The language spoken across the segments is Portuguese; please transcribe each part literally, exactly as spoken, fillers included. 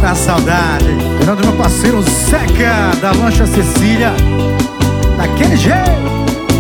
matar a saudade. Fernando, meu parceiro Zeca, da Lancha Cecília, daquele jeito.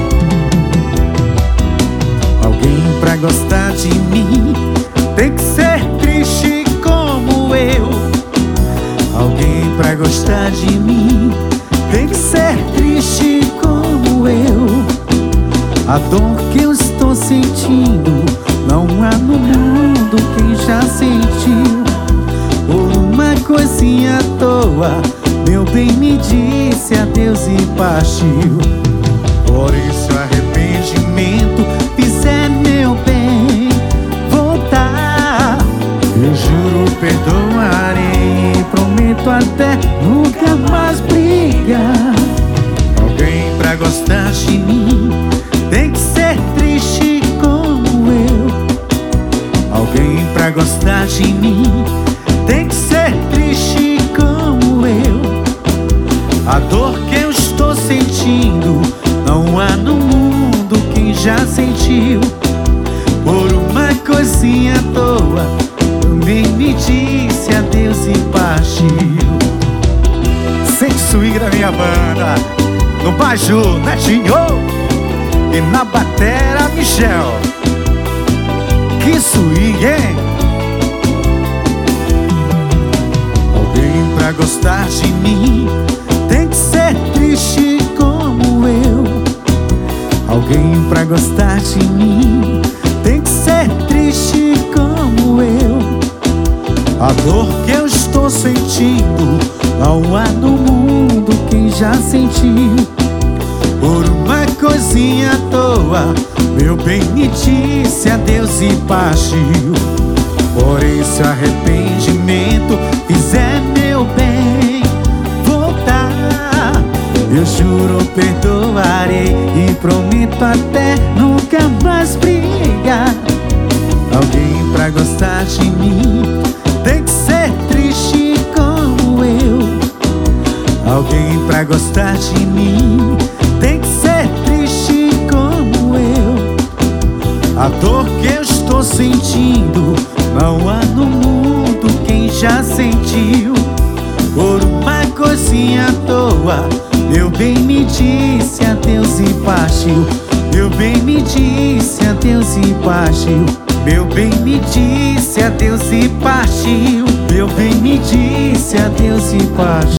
Alguém pra gostar de mim tem que ser triste como eu. Alguém pra gostar de mim tem que ser triste como eu. A dor que eu estou sentindo não há no mundo quem já sentiu. Por uma coisinha à toa, meu bem me disse adeus e partiu. Por isso arrependimento, fizer meu bem voltar. Eu juro perdoarei, prometo até nunca mais brigar. Alguém pra gostar de mim tem que ser triste como eu. Alguém pra gostar de mim tem que ser triste como eu. A dor que eu estou sentindo não há no mundo quem já sentiu. Por uma coisinha à toa, também me disse adeus e partiu. Sente swing da minha banda, no baixo Netinho e na batera Michel. Que swing, hein? Alguém pra gostar de mim tem que ser triste como eu. Alguém pra gostar de mim tem que ser triste como eu. A dor que eu estou sentindo não há no mundo quem já sentiu. Por uma coisinha à toa, meu bem me disse adeus e partiu. Por esse arrependimento, fizer meu bem voltar. Eu juro perdoarei e prometo até nunca mais brigar. Alguém pra gostar de mim tem que ser triste como eu. Alguém pra gostar de mim tem que ser triste como eu. A dor que eu estou sentindo não há no mundo quem já sentiu. Por uma coisinha à toa, meu bem me disse adeus e partiu. Meu bem me disse adeus e partiu. Meu bem me disse adeus e partiu. Meu bem me disse adeus e partiu.